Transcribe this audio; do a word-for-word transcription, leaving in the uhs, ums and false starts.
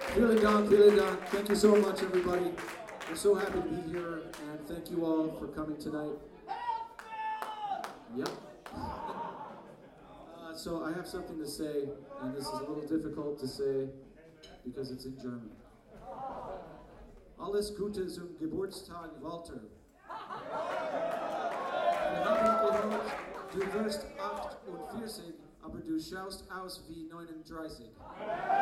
Vielen Dank, vielen Dank. Thank you so much, everybody. We're so happy to be here, and thank you all for coming tonight. Yep. Uh, so I have something to say, and this is a little difficult to say because it's in German. Alles Gute zum Geburtstag, Walter. Wir haben gehört, du wirst achtundvierzig, aber du schaust aus wie neununddreißig.